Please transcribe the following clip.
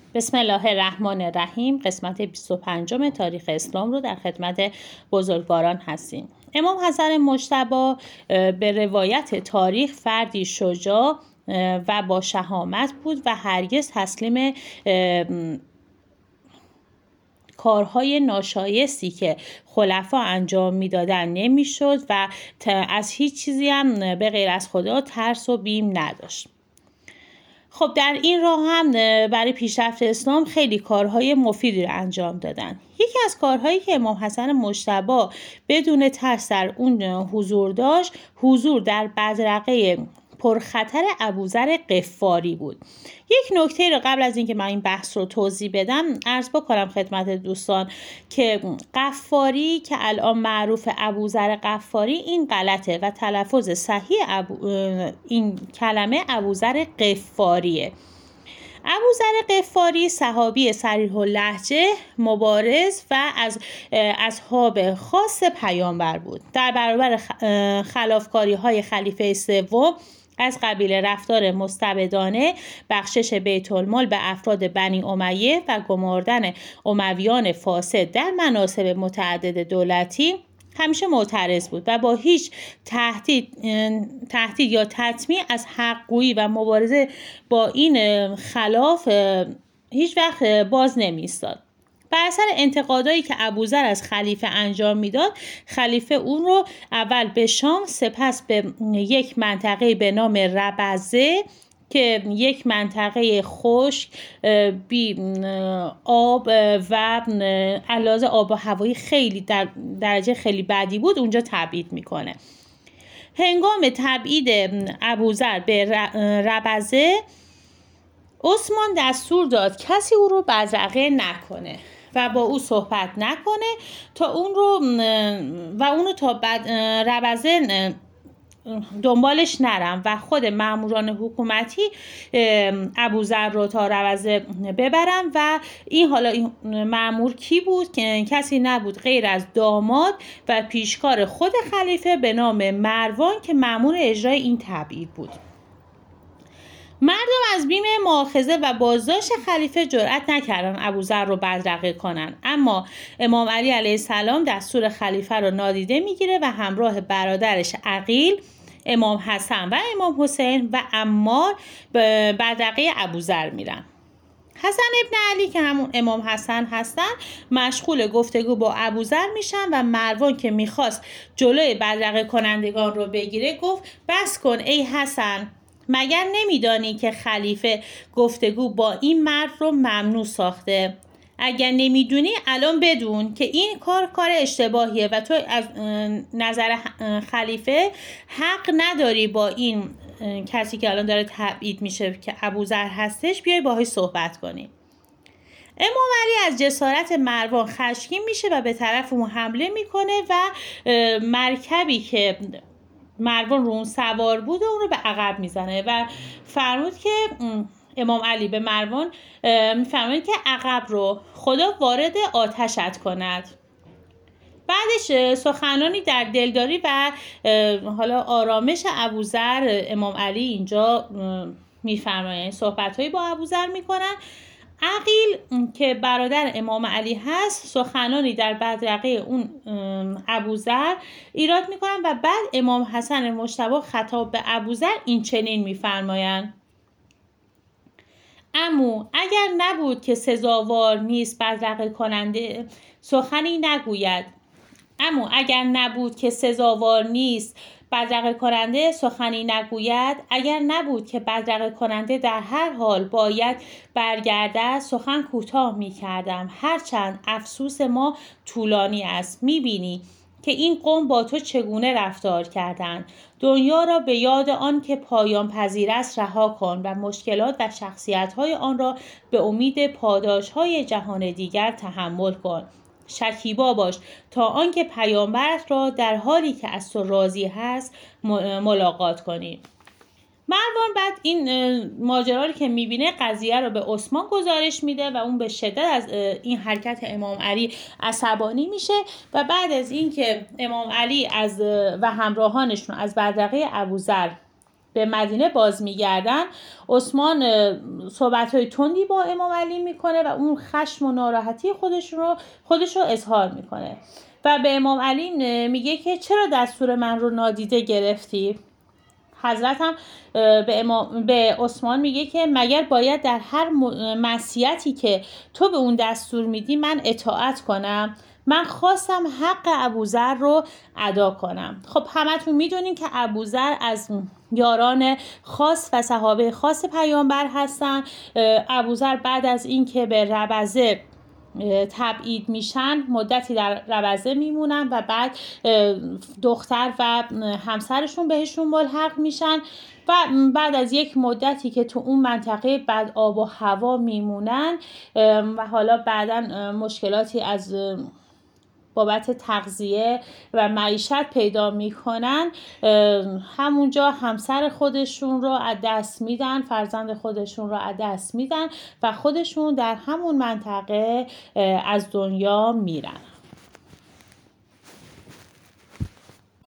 بسم الله الرحمن الرحیم. قسمت 25 تاریخ اسلام رو در خدمت بزرگواران هستیم. امام حسن مجتبی به روایت تاریخ فردی شجاع و با شهامت بود و هرگز تسلیم کارهای ناشایستی که خلفا انجام میدادن نمیشد و از هیچ چیزی هم به غیر از خدا ترس و بیم نداشت. خب در این راه هم برای پیشرفت اسلام خیلی کارهای مفیدی رو انجام دادن. یکی از کارهایی که امام حسن مجتبی بدون ترس در اون حضور داشت، حضور در بدرقه پرخطر ابوذر غفاری بود. یک نکته رو قبل از اینکه من این بحث رو توضیح بدم عرض بکنم خدمت دوستان که غفاری که الان معروف ابوذر غفاری این غلطه و تلفظ صحیح این کلمه ابوذر غفاریه. ابوذر غفاری صحابی صریح اللهجه، مبارز و از اصحاب خاص پیامبر بود. در برابر خلافکاری های خلیفه سوم از قبیل رفتار مستبدانه، بخشش بیت المال به افراد بنی امیه و گماردن امویان فاسد در مناصب متعدد دولتی همیشه معترض بود و با هیچ تهدید یا تطمیع از حق‌گویی و مبارزه با این خلاف هیچ وقت باز نمی ایستاد. بر اثر انتقادایی که ابوذر از خلیفه انجام میداد، خلیفه اون رو اول به شام، سپس به یک منطقه به نام ربزه که یک منطقه خشک بی آب و علاوه آب و هوایی خیلی در درجه خیلی بدی بود اونجا تبعید میکنه. هنگام تبعید ابوذر به ربزه، عثمان دستور داد کسی او رو بدرقه نکنه و با او صحبت نکنه تا اونو تا ربزه دنبالش نرم و خود ماموران حکومتی ابوذر رو تا ربزه ببرم. و این مامور کی بود؟ که کسی نبود غیر از داماد و پیشکار خود خلیفه به نام مروان که مامور اجرای این تبعید بود. مردم از بیم مؤاخذه و بازداشت خلیفه جرئت نکردن ابوذر رو بدرقه کنن، اما امام علی علیه السلام دستور خلیفه رو نادیده میگیره و همراه برادرش عقیل، امام حسن و امام حسین و عمار به بدرقه ابوذر میرن. حسن ابن علی که همون امام حسن هستن مشغول گفتگو با ابوذر میشن و مروان که میخواست جلوی بدرقه کنندگان رو بگیره گفت بس کن ای حسن، مگر نمیدانی که خلیفه گفتگو با این مرد رو ممنوع ساخته؟ اگر نمیدونی الان بدون که این کار اشتباهیه و تو از نظر خلیفه حق نداری با این کسی که الان داره تبعید میشه که ابوذر هستش بیای باهاش صحبت کنی. امام علی از جسارت مروان خشمگین میشه و به طرف اون حمله میکنه و مرکبی که مروان رو اون سوار بود و اون رو به عقب میزنه و فرمود که امام علی به مروان میفرماید که عقب رو خدا وارد آتشت کند. بعدش سخنانی در دلداری و حالا آرامش ابوذر امام علی اینجا میفرماید، صحبت‌هایی با ابوذر میکنن. عقیل که برادر امام علی هست سخنانی در بدرقه اون ابوذر ایراد میکنن و بعد امام حسن مجتبی خطاب به ابوذر این چنین میفرمایند: عمو اگر نبود که سزاوار نیست بدرقه کننده سخنی نگوید، اما اگر نبود که سزاوار نیست بدرقه کننده سخنی نگوید، اگر نبود که بدرقه کننده در هر حال باید برگردد سخن کوتاه می کردم، هرچند افسوس ما طولانی است. می بینی که این قوم با تو چگونه رفتار کردند. دنیا را به یاد آن که پایان پذیر است رها کن و مشکلات و شخصیت‌های آن را به امید پاداش‌های جهان دیگر تحمل کن. شکیبا باش تا آنکه پیامبر را در حالی که از تو راضی هست ملاقات کنی. مروان بعد این ماجرا رو که میبینه قضیه رو به عثمان گزارش میده و اون به شدت از این حرکت امام علی عصبانی میشه و بعد از این که امام علی و همراهانشون از بدرقه ابوذر به مدینه باز میگردن، عثمان صحبت‌های تندی با امام علی میکنه و اون خشم و ناراحتی خودش رو اظهار میکنه و به امام علی میگه که چرا دستور من رو نادیده گرفتی؟ حضرت هم به عثمان میگه که مگر باید در هر معصیتی که تو به اون دستور میدی من اطاعت کنم؟ من خواستم حق ابوذر رو ادا کنم. خب همتون میدونین که ابوذر از یاران خاص و صحابه خاص پیامبر هستن. ابوذر بعد از این که به ربضه تبعید میشن مدتی در ربضه میمونن و بعد دختر و همسرشون بهشون ملحق میشن و بعد از یک مدتی که تو اون منطقه بد آب و هوا میمونن و حالا بعداً مشکلاتی از بابت تغذیه و معیشت پیدا میکنن، همونجا همسر خودشون رو از دست میدن، فرزند خودشون رو از دست میدن و خودشون در همون منطقه از دنیا میرن.